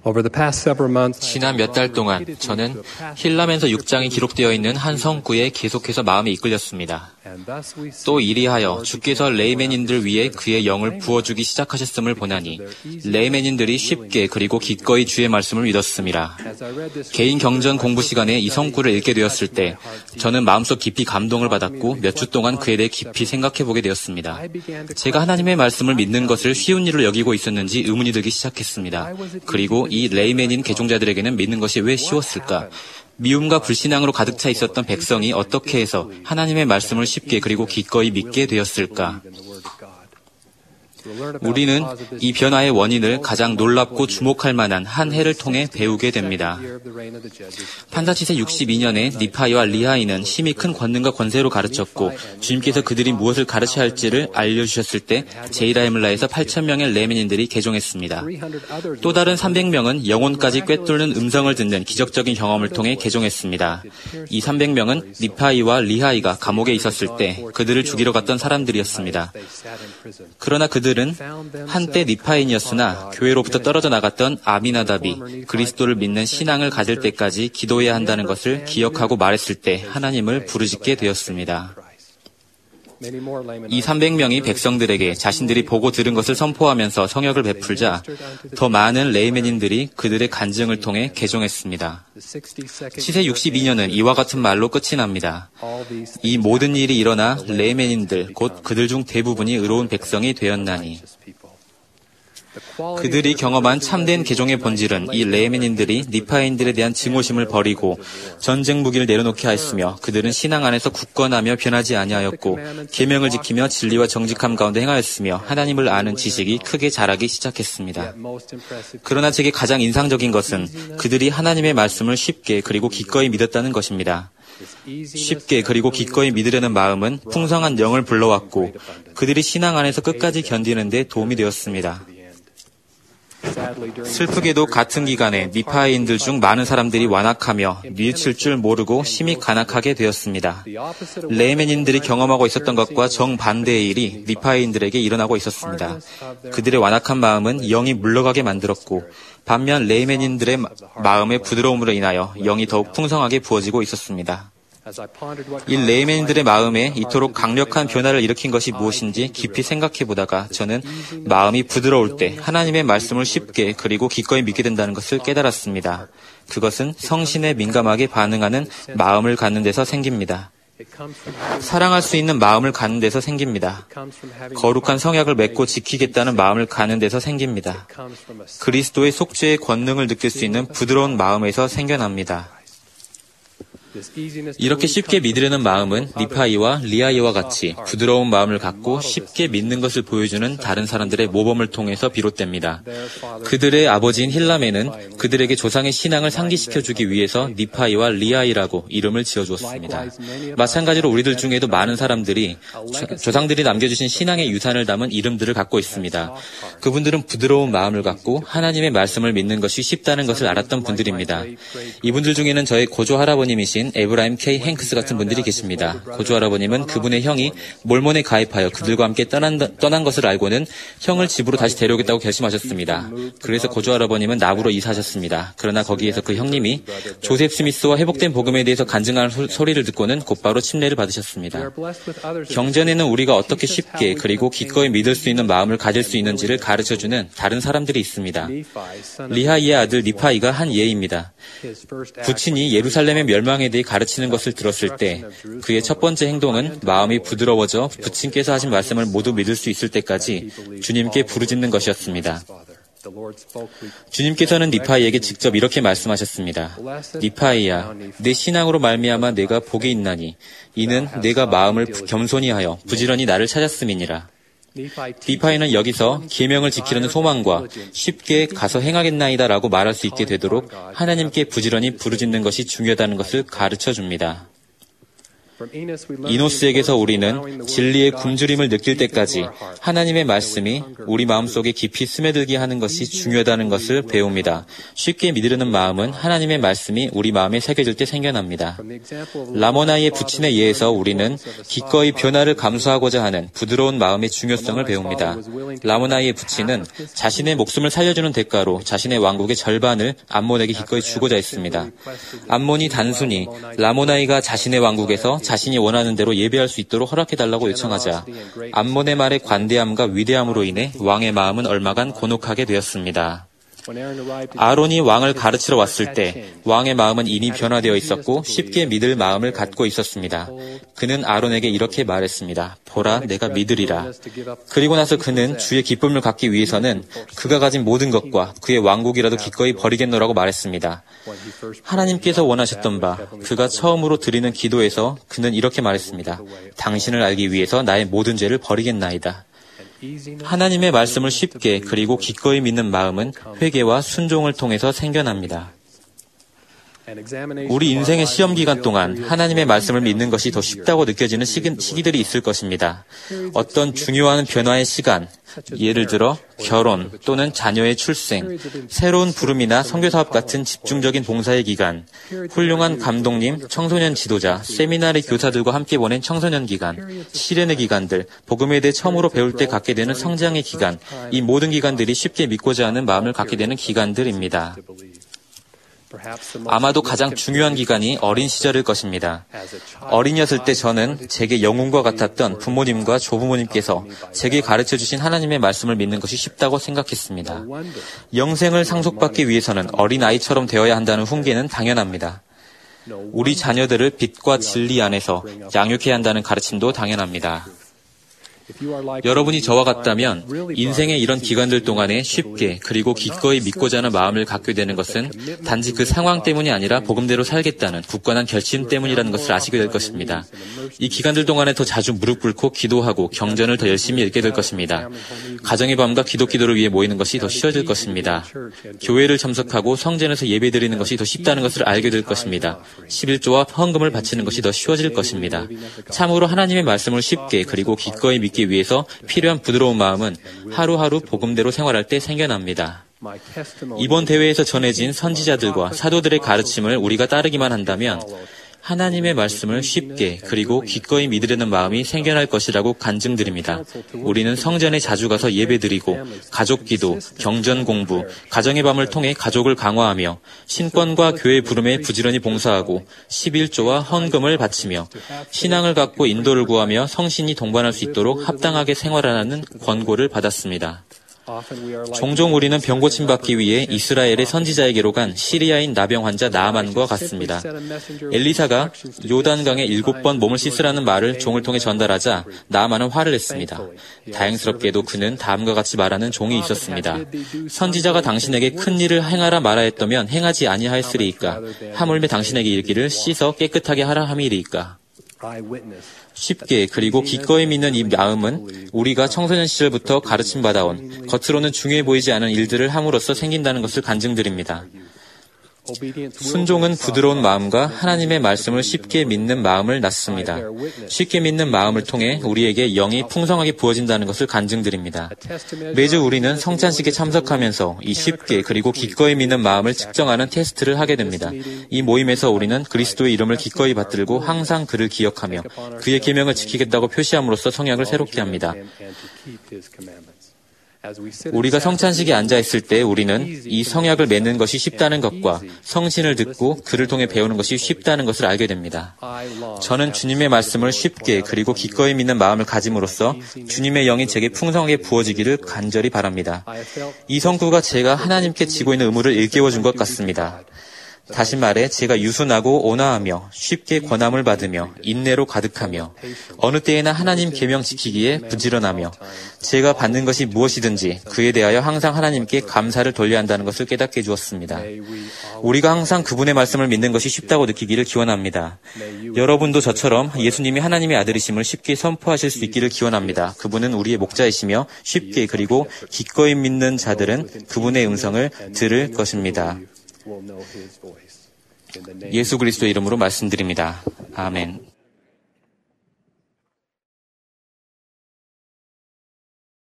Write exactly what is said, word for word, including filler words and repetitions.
지난 몇 달 동안 저는 힐라멘서 육 장이 기록되어 있는 한 성구에 계속해서 마음이 이끌렸습니다. 또 이리하여 주께서 레이맨인들 위에 그의 영을 부어주기 시작하셨음을 보나니 레이맨인들이 쉽게 그리고 기꺼이 주의 말씀을 믿었습니다. 개인 경전 공부 시간에 이 성구를 읽게 되었을 때 저는 마음속 깊이 감동을 받았고 몇 주 동안 그에 대해 깊이 생각해보게 되었습니다. 제가 하나님의 말씀을 믿는 것을 쉬운 일로 여기고 있었는지 의문이 들기 시작했습니다. 그리고 이 레이맨인 개종자들에게는 믿는 것이 왜 쉬웠을까? 미움과 불신앙으로 가득 차 있었던 백성이 어떻게 해서 하나님의 말씀을 쉽게 그리고 기꺼이 믿게 되었을까? 우리는 이 변화의 원인을 가장 놀랍고 주목할 만한 한 해를 통해 배우게 됩니다. 판사치세 육십이 년에 니파이와 리하이는 심히 큰 권능과 권세로 가르쳤고 주님께서 그들이 무엇을 가르쳐야 할지를 알려주셨을 때 제이라이물라에서 팔천 명의 레멘인들이 개종했습니다. 또 다른 삼백 명은 영혼까지 꿰뚫는 음성을 듣는 기적적인 경험을 통해 개종했습니다. 이 삼백 명은 니파이와 리하이가 감옥에 있었을 때 그들을 죽이러 갔던 사람들이었습니다. 그러나 그들 은 한때 니파인이었으나 교회로부터 떨어져 나갔던 아미나답이 그리스도를 믿는 신앙을 가질 때까지 기도해야 한다는 것을 기억하고 말했을 때 하나님을 부르짖게 되었습니다. 이 삼백 명이 백성들에게 자신들이 보고 들은 것을 선포하면서 성역을 베풀자 더 많은 레이맨인들이 그들의 간증을 통해 개종했습니다. 치세 육십이 년은 이와 같은 말로 끝이 납니다. 이 모든 일이 일어나 레이맨인들 곧 그들 중 대부분이 의로운 백성이 되었나니 그들이 경험한 참된 개종의 본질은 이 레이맨인들이 니파인들에 대한 증오심을 버리고 전쟁 무기를 내려놓게 하였으며 그들은 신앙 안에서 굳건하며 변하지 아니하였고 계명을 지키며 진리와 정직함 가운데 행하였으며 하나님을 아는 지식이 크게 자라기 시작했습니다. 그러나 제게 가장 인상적인 것은 그들이 하나님의 말씀을 쉽게 그리고 기꺼이 믿었다는 것입니다. 쉽게 그리고 기꺼이 믿으려는 마음은 풍성한 영을 불러왔고 그들이 신앙 안에서 끝까지 견디는 데 도움이 되었습니다. 슬프게도 같은 기간에 니파인들 중 많은 사람들이 완악하며 뉘우칠 줄 모르고 심히 간악하게 되었습니다. 레이맨인들이 경험하고 있었던 것과 정반대의 일이 니파인들에게 일어나고 있었습니다. 그들의 완악한 마음은 영이 물러가게 만들었고 반면 레이맨인들의 마음의 부드러움으로 인하여 영이 더욱 풍성하게 부어지고 있었습니다. 이 레이맨들의 마음에 이토록 강력한 변화를 일으킨 것이 무엇인지 깊이 생각해보다가 저는 마음이 부드러울 때 하나님의 말씀을 쉽게 그리고 기꺼이 믿게 된다는 것을 깨달았습니다. 그것은 성신에 민감하게 반응하는 마음을 갖는 데서 생깁니다. 사랑할 수 있는 마음을 갖는 데서 생깁니다. 거룩한 성약을 맺고 지키겠다는 마음을 갖는 데서 생깁니다. 그리스도의 속죄의 권능을 느낄 수 있는 부드러운 마음에서 생겨납니다. 이렇게 쉽게 믿으려는 마음은 니파이와 리하이와 같이 부드러운 마음을 갖고 쉽게 믿는 것을 보여주는 다른 사람들의 모범을 통해서 비롯됩니다. 그들의 아버지인 힐라멘은 그들에게 조상의 신앙을 상기시켜주기 위해서 니파이와 리하이라고 이름을 지어주었습니다. 마찬가지로 우리들 중에도 많은 사람들이 조상들이 남겨주신 신앙의 유산을 담은 이름들을 갖고 있습니다. 그분들은 부드러운 마음을 갖고 하나님의 말씀을 믿는 것이 쉽다는 것을 알았던 분들입니다. 이분들 중에는 저의 고조 할아버님이신 에브라임 K. 행크스 같은 분들이 계십니다. 고조 할아버님은 그분의 형이 몰몬에 가입하여 그들과 함께 떠난, 떠난 것을 알고는 형을 집으로 다시 데려오겠다고 결심하셨습니다. 그래서 고조 할아버님은 나부로 이사하셨습니다. 그러나 거기에서 그 형님이 조셉 스미스와 회복된 복음에 대해서 간증하는 소, 소리를 듣고는 곧바로 침례를 받으셨습니다. 경전에는 우리가 어떻게 쉽게 그리고 기꺼이 믿을 수 있는 마음을 가질 수 있는지를 가르쳐주는 다른 사람들이 있습니다. 리하이의 아들 니파이가 한 예입니다. 부친이 예루살렘의 멸망에 대해 가르치는 것을 들었을 때 그의 첫 번째 행동은 마음이 부드러워져 부친께서 하신 말씀을 모두 믿을 수 있을 때까지 주님께 부르짖는 것이었습니다. 주님께서는 니파이에게 직접 이렇게 말씀하셨습니다. 니파이야, 내 신앙으로 말미암아 내가 복이 있나니 이는 내가 마음을 겸손히 하여 부지런히 나를 찾았음이니라. 니파이는 여기서 계명을 지키려는 소망과 쉽게 가서 행하겠나이다 라고 말할 수 있게 되도록 하나님께 부지런히 부르짖는 것이 중요하다는 것을 가르쳐 줍니다. 이노스에게서 우리는 진리의 굶주림을 느낄 때까지 하나님의 말씀이 우리 마음속에 깊이 스며들게 하는 것이 중요하다는 것을 배웁니다. 쉽게 믿으려는 마음은 하나님의 말씀이 우리 마음에 새겨질 때 생겨납니다. 라모나이의 부친에 의해서 우리는 기꺼이 변화를 감수하고자 하는 부드러운 마음의 중요성을 배웁니다. 라모나이의 부친은 자신의 목숨을 살려주는 대가로 자신의 왕국의 절반을 암몬에게 기꺼이 주고자 했습니다. 암몬이 단순히 라모나이가 자신의 왕국에서 자신이 원하는 대로 예배할 수 있도록 허락해달라고 요청하자 암몬의 말의 관대함과 위대함으로 인해 왕의 마음은 얼마간 곤혹하게 되었습니다. 아론이 왕을 가르치러 왔을 때 왕의 마음은 이미 변화되어 있었고 쉽게 믿을 마음을 갖고 있었습니다. 그는 아론에게 이렇게 말했습니다. 보라, 내가 믿으리라. 그리고 나서 그는 주의 기쁨을 갖기 위해서는 그가 가진 모든 것과 그의 왕국이라도 기꺼이 버리겠노라고 말했습니다. 하나님께서 원하셨던 바 그가 처음으로 드리는 기도에서 그는 이렇게 말했습니다. 당신을 알기 위해서 나의 모든 죄를 버리겠나이다. 하나님의 말씀을 쉽게 그리고 기꺼이 믿는 마음은 회개와 순종을 통해서 생겨납니다. 우리 인생의 시험 기간 동안 하나님의 말씀을 믿는 것이 더 쉽다고 느껴지는 시기, 시기들이 있을 것입니다. 어떤 중요한 변화의 시간, 예를 들어 결혼 또는 자녀의 출생, 새로운 부름이나 선교사업 같은 집중적인 봉사의 기간, 훌륭한 감독님, 청소년 지도자, 세미나리 교사들과 함께 보낸 청소년 기간, 시련의 기간들, 복음에 대해 처음으로 배울 때 갖게 되는 성장의 기간, 이 모든 기간들이 쉽게 믿고자 하는 마음을 갖게 되는 기간들입니다. 아마도 가장 중요한 기간이 어린 시절일 것입니다. 어린이였을 때 저는 제게 영웅과 같았던 부모님과 조부모님께서 제게 가르쳐주신 하나님의 말씀을 믿는 것이 쉽다고 생각했습니다. 영생을 상속받기 위해서는 어린아이처럼 되어야 한다는 훈계는 당연합니다. 우리 자녀들을 빛과 진리 안에서 양육해야 한다는 가르침도 당연합니다. 여러분이 저와 같다면 인생의 이런 기간들 동안에 쉽게 그리고 기꺼이 믿고자 하는 마음을 갖게 되는 것은 단지 그 상황 때문이 아니라 복음대로 살겠다는 굳건한 결심 때문이라는 것을 아시게 될 것입니다. 이 기간들 동안에 더 자주 무릎 꿇고 기도하고 경전을 더 열심히 읽게 될 것입니다. 가정의 밤과 기독 기도를 위해 모이는 것이 더 쉬워질 것입니다. 교회를 참석하고 성전에서 예배드리는 것이 더 쉽다는 것을 알게 될 것입니다. 십일조와 헌금을 바치는 것이 더 쉬워질 것입니다. 참으로 하나님의 말씀을 쉽게 그리고 기꺼이 믿기 위해서 필요한 부드러운 마음은 하루하루 복음대로 생활할 때 생겨납니다. 이번 대회에서 전해진 선지자들과 사도들의 가르침을 우리가 따르기만 한다면 하나님의 말씀을 쉽게 그리고 기꺼이 믿으려는 마음이 생겨날 것이라고 간증드립니다. 우리는 성전에 자주 가서 예배드리고 가족 기도, 경전 공부, 가정의 밤을 통해 가족을 강화하며 신권과 교회 부름에 부지런히 봉사하고 십일조와 헌금을 바치며 신앙을 갖고 인도를 구하며 성신이 동반할 수 있도록 합당하게 생활하라는 권고를 받았습니다. 종종 우리는 병고침 받기 위해 이스라엘의 선지자에게로 간 시리아인 나병 환자 나아만과 같습니다. 엘리사가 요단강에 일곱 번 몸을 씻으라는 말을 종을 통해 전달하자 나아만은 화를 냈습니다. 다행스럽게도 그는 다음과 같이 말하는 종이 있었습니다. 선지자가 당신에게 큰 일을 행하라 말하였다면 행하지 아니하였으리이까. 하물며 당신에게 이르기를 씻어 깨끗하게 하라 함이리이까. 쉽게 그리고 기꺼이 믿는 이 마음은 우리가 청소년 시절부터 가르침받아온 겉으로는 중요해 보이지 않은 일들을 함으로써 생긴다는 것을 간증드립니다. 순종은 부드러운 마음과 하나님의 말씀을 쉽게 믿는 마음을 낳습니다. 쉽게 믿는 마음을 통해 우리에게 영이 풍성하게 부어진다는 것을 간증드립니다. 매주 우리는 성찬식에 참석하면서 이 쉽게 그리고 기꺼이 믿는 마음을 측정하는 테스트를 하게 됩니다. 이 모임에서 우리는 그리스도의 이름을 기꺼이 받들고 항상 그를 기억하며 그의 계명을 지키겠다고 표시함으로써 성약을 새롭게 합니다. 우리가 성찬식에 앉아있을 때 우리는 이 성약을 맺는 것이 쉽다는 것과 성신을 듣고 그를 통해 배우는 것이 쉽다는 것을 알게 됩니다. 저는 주님의 말씀을 쉽게 그리고 기꺼이 믿는 마음을 가짐으로써 주님의 영이 제게 풍성하게 부어지기를 간절히 바랍니다. 이 성구가 제가 하나님께 지고 있는 의무를 일깨워준 것 같습니다. 다시 말해 제가 유순하고 온화하며 쉽게 권함을 받으며 인내로 가득하며 어느 때에나 하나님 계명 지키기에 부지런하며 제가 받는 것이 무엇이든지 그에 대하여 항상 하나님께 감사를 돌려야 한다는 것을 깨닫게 해주었습니다. 우리가 항상 그분의 말씀을 믿는 것이 쉽다고 느끼기를 기원합니다. 여러분도 저처럼 예수님이 하나님의 아들이심을 쉽게 선포하실 수 있기를 기원합니다. 그분은 우리의 목자이시며 쉽게 그리고 기꺼이 믿는 자들은 그분의 음성을 들을 것입니다. 예수 그리스도의 이름으로 말씀드립니다. 아멘.